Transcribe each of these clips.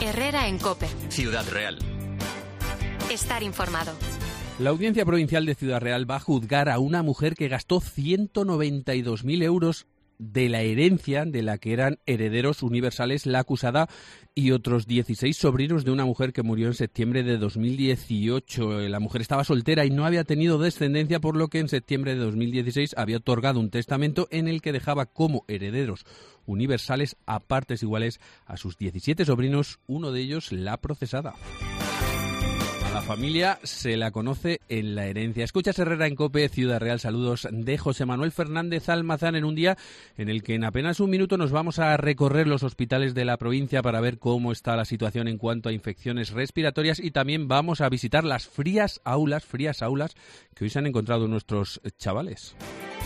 Herrera en COPE. Ciudad Real. Estar informado. La Audiencia Provincial de Ciudad Real va a juzgar a una mujer que gastó 192.000 euros de la herencia de la que eran herederos universales la acusada y otros 16 sobrinos de una mujer que murió en septiembre de 2018. La mujer estaba soltera y no había tenido descendencia, por lo que en septiembre de 2016 había otorgado un testamento en el que dejaba como herederos universales a partes iguales a sus 17 sobrinos, uno de ellos la procesada. La familia se la conoce en la herencia. Escuchas Herrera en COPE, Ciudad Real. Saludos de José Manuel Fernández Almazán en un día en el que en apenas un minuto nos vamos a recorrer los hospitales de la provincia para ver cómo está la situación en cuanto a infecciones respiratorias y también vamos a visitar las frías aulas que hoy se han encontrado nuestros chavales.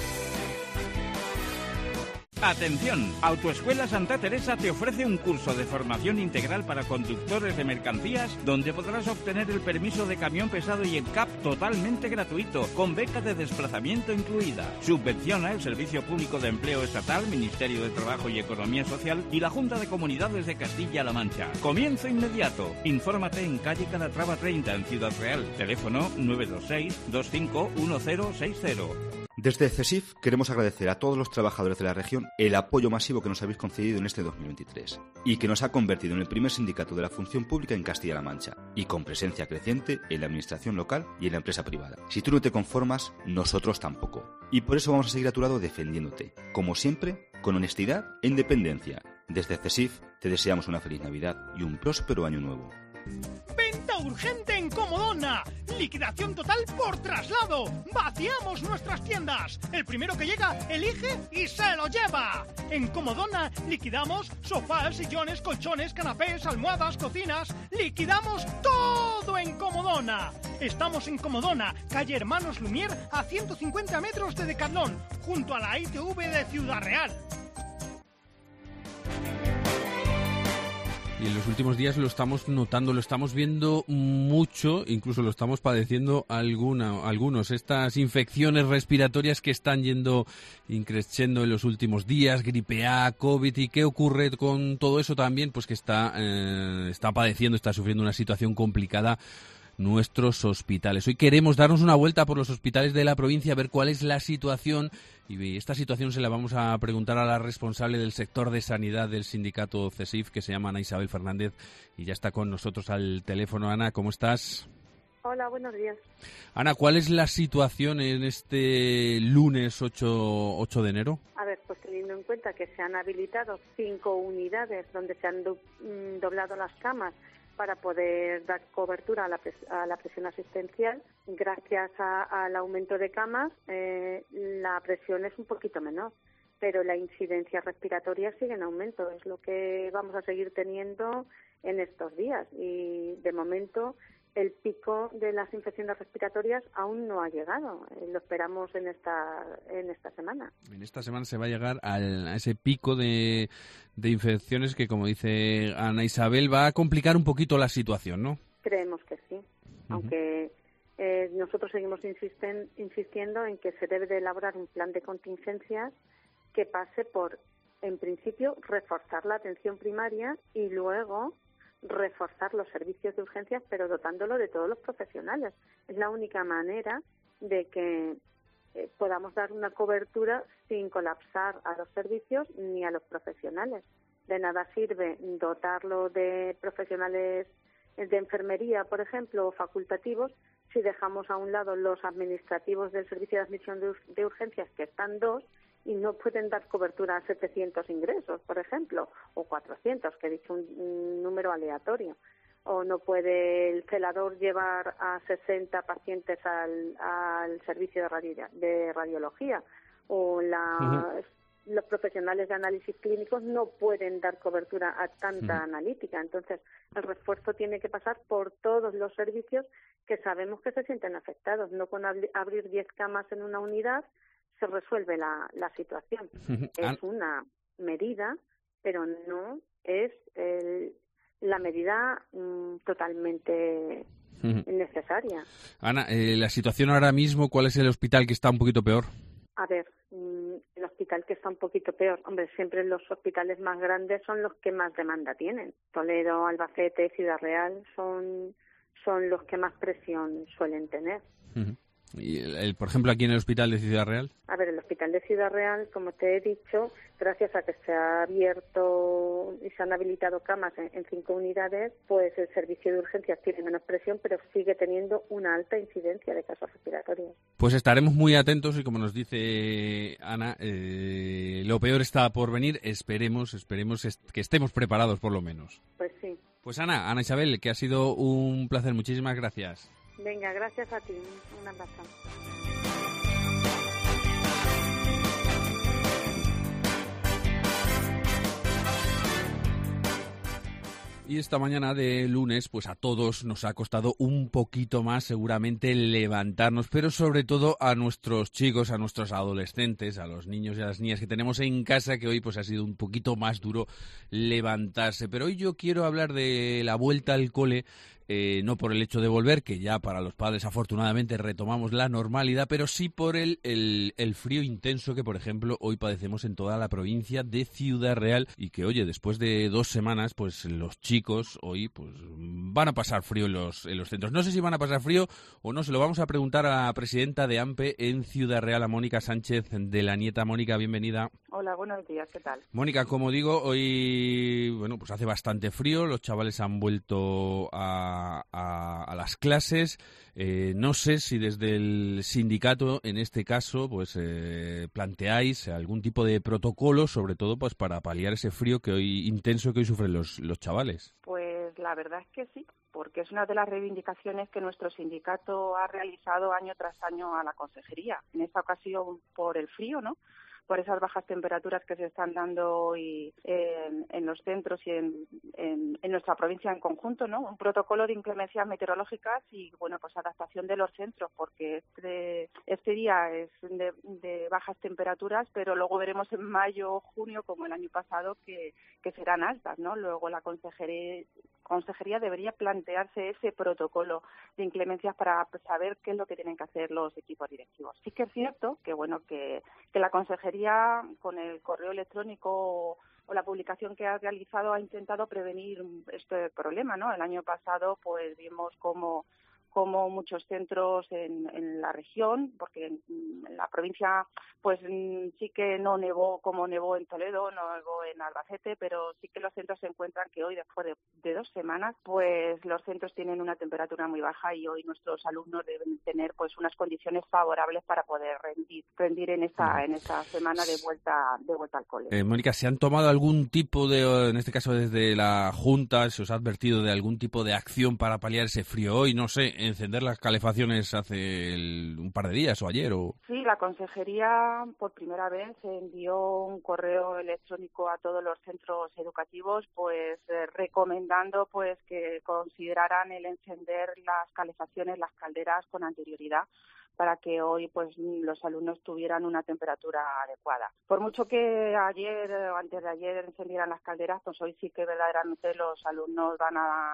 Atención, Autoescuela Santa Teresa te ofrece un curso de formación integral para conductores de mercancías donde podrás obtener el permiso de camión pesado y el CAP totalmente gratuito, con beca de desplazamiento incluida. Subvenciona el Servicio Público de Empleo Estatal, Ministerio de Trabajo y Economía Social y la Junta de Comunidades de Castilla-La Mancha. Comienzo inmediato. Infórmate en calle Calatrava 30 en Ciudad Real. Teléfono 926 251060. Desde CESIF queremos agradecer a todos los trabajadores de la región el apoyo masivo que nos habéis concedido en este 2023 y que nos ha convertido en el primer sindicato de la función pública en Castilla-La Mancha y con presencia creciente en la administración local y en la empresa privada. Si tú no te conformas, nosotros tampoco. Y por eso vamos a seguir a tu lado defendiéndote, como siempre, con honestidad e independencia. Desde CESIF te deseamos una feliz Navidad y un próspero año nuevo. ¡Venta urgente en Comodona! ¡Liquidación total por traslado! ¡Vaciamos nuestras tiendas! El primero que llega, elige y se lo lleva. En Comodona liquidamos sofás, sillones, colchones, canapés, almohadas, cocinas. ¡Liquidamos todo en Comodona! Estamos en Comodona, calle Hermanos Lumier, a 150 metros de Decathlon, junto a la ITV de Ciudad Real. Y en los últimos días lo estamos notando, lo estamos viendo mucho, incluso lo estamos padeciendo algunos. Estas infecciones respiratorias que están yendo increciendo en los últimos días, gripe A, COVID. ¿Y qué ocurre con todo eso también? Pues que está sufriendo una situación complicada nuestros hospitales. Hoy queremos darnos una vuelta por los hospitales de la provincia, a ver cuál es la situación, y esta situación se la vamos a preguntar a la responsable del sector de sanidad del sindicato CESIF, que se llama Ana Isabel Fernández, y ya está con nosotros al teléfono. Ana, ¿cómo estás? Hola, buenos días. Ana, ¿cuál es la situación en este lunes 8 de enero? A ver, pues teniendo en cuenta que se han habilitado 5 unidades donde se han doblado las camas para poder dar cobertura a la presión asistencial. Gracias al aumento de camas, la presión es un poquito menor, pero la incidencia respiratoria sigue en aumento. Es lo que vamos a seguir teniendo en estos días. Y de momento el pico de las infecciones respiratorias aún no ha llegado. Lo esperamos en esta semana. En esta semana se va a llegar a ese pico de infecciones que, como dice Ana Isabel, va a complicar un poquito la situación, ¿no? Creemos que sí, aunque nosotros seguimos insistiendo en que se debe de elaborar un plan de contingencias que pase por, en principio, reforzar la atención primaria y luego reforzar los servicios de urgencias, pero dotándolo de todos los profesionales. Es la única manera de que podamos dar una cobertura sin colapsar a los servicios ni a los profesionales. De nada sirve dotarlo de profesionales de enfermería, por ejemplo, o facultativos, si dejamos a un lado los administrativos del servicio de admisión de urgencias, que están 2, y no pueden dar cobertura a 700 ingresos, por ejemplo, o 400, que he dicho un número aleatorio. O no puede el celador llevar a 60 pacientes al servicio de radiología, o los profesionales de análisis clínicos no pueden dar cobertura a tanta analítica. Entonces, el refuerzo tiene que pasar por todos los servicios que sabemos que se sienten afectados. No con abrir 10 camas en una unidad se resuelve la situación. Es una medida, pero no es la medida totalmente necesaria. Ana, la situación ahora mismo, ¿cuál es el hospital que está un poquito peor? A ver, el hospital que está un poquito peor. Hombre, siempre los hospitales más grandes son los que más demanda tienen. Toledo, Albacete, Ciudad Real son los que más presión suelen tener. Uh-huh. ¿Y por ejemplo, aquí en el hospital de Ciudad Real? A ver, el hospital de Ciudad Real, como te he dicho, gracias a que se ha abierto y se han habilitado camas en 5 unidades, pues el servicio de urgencias tiene menos presión, pero sigue teniendo una alta incidencia de casos respiratorios. Pues estaremos muy atentos y, como nos dice Ana, lo peor está por venir. Esperemos que estemos preparados por lo menos. Pues sí. Pues Ana Isabel, que ha sido un placer. Muchísimas gracias. Venga, gracias a ti. Un abrazo. Y esta mañana de lunes, pues a todos nos ha costado un poquito más seguramente levantarnos, pero sobre todo a nuestros chicos, a nuestros adolescentes, a los niños y a las niñas que tenemos en casa, que hoy pues ha sido un poquito más duro levantarse. Pero hoy yo quiero hablar de la vuelta al cole. No por el hecho de volver, que ya para los padres afortunadamente retomamos la normalidad, pero sí por el frío intenso que, por ejemplo, hoy padecemos en toda la provincia de Ciudad Real y que, oye, después de 2 semanas, pues los chicos hoy pues van a pasar frío en los centros. No sé si van a pasar frío o no, se lo vamos a preguntar a la presidenta de AMPE en Ciudad Real, a Mónica Sánchez de la Nieta. Mónica, bienvenida. Hola, buenos días, ¿qué tal? Mónica, como digo, hoy pues hace bastante frío, los chavales han vuelto a las clases. No sé si desde el sindicato, en este caso, pues planteáis algún tipo de protocolo, sobre todo pues para paliar ese frío intenso que hoy sufren los chavales. Pues la verdad es que sí, porque es una de las reivindicaciones que nuestro sindicato ha realizado año tras año a la consejería. En esta ocasión por el frío, ¿no?, por esas bajas temperaturas que se están dando hoy en los centros y en nuestra provincia en conjunto, ¿no? Un protocolo de inclemencias meteorológicas y, bueno, pues adaptación de los centros, porque este día es de bajas temperaturas, pero luego veremos en mayo o junio, como el año pasado, que serán altas, ¿no? Luego la consejería debería plantearse ese protocolo de inclemencias para saber qué es lo que tienen que hacer los equipos directivos. Sí que es cierto que, bueno, que la consejería con el correo electrónico o la publicación que ha realizado ha intentado prevenir este problema, ¿no? El año pasado pues vimos como muchos centros en la región, porque en la provincia pues sí que no nevó como nevó en Toledo, no nevó en Albacete, pero sí que los centros se encuentran que hoy, después de 2 semanas, pues los centros tienen una temperatura muy baja y hoy nuestros alumnos deben tener pues unas condiciones favorables para poder rendir en esta semana de vuelta al cole. Mónica, ¿se han tomado algún tipo de, en este caso desde la Junta, se os ha advertido de algún tipo de acción para paliar ese frío hoy? No sé, encender las calefacciones hace un par de días o ayer. Sí, la consejería por primera vez envió un correo electrónico a todos los centros educativos pues recomendando pues que consideraran el encender las calefacciones, las calderas con anterioridad, para que hoy pues los alumnos tuvieran una temperatura adecuada. Por mucho que ayer o antes de ayer encendieran las calderas, pues hoy sí que verdaderamente los alumnos van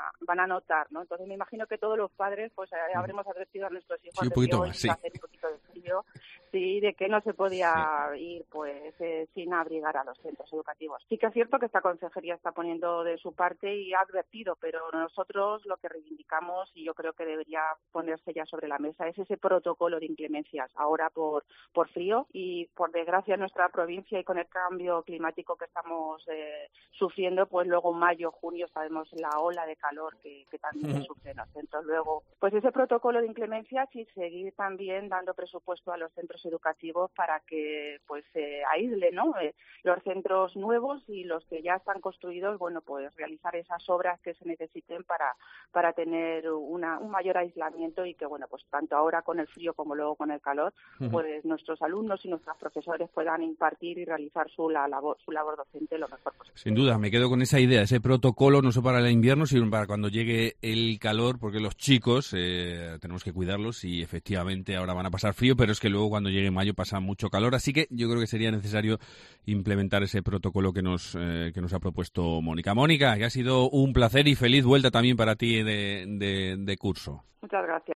a notar, ¿no? Entonces me imagino que todos los padres pues habremos advertido a nuestros hijos sí, un poquito de que más, hoy sí. iba a hacer un poquito de frío, sí, de que no se podía ir pues sin abrigar a los centros educativos. Sí que es cierto que esta consejería está poniendo de su parte y ha advertido, pero nosotros lo que reivindicamos, y yo creo que debería ponerse ya sobre la mesa, es ese protocolo de inclemencias ahora por frío, y por desgracia en nuestra provincia y con el cambio climático que estamos sufriendo, pues luego mayo, junio sabemos la ola de calor que también sufren los centros. Luego, pues ese protocolo de inclemencias y seguir también dando presupuesto a los centros educativos para que pues se aísle, ¿no? Los centros nuevos y los que ya están construidos, bueno, pues realizar esas obras que se necesiten para tener un mayor aislamiento y que, bueno, pues tanto ahora con el frío como luego con el calor, pues nuestros alumnos y nuestros profesores puedan impartir y realizar su labor docente lo mejor posible. Sin duda, me quedo con esa idea, ese protocolo no solo para el invierno, sino para cuando llegue el calor, porque los chicos tenemos que cuidarlos y efectivamente ahora van a pasar frío, pero es que luego cuando llegue mayo pasa mucho calor, así que yo creo que sería necesario implementar ese protocolo que nos ha propuesto Mónica. Mónica, que ha sido un placer y feliz vuelta también para ti de curso. Muchas gracias.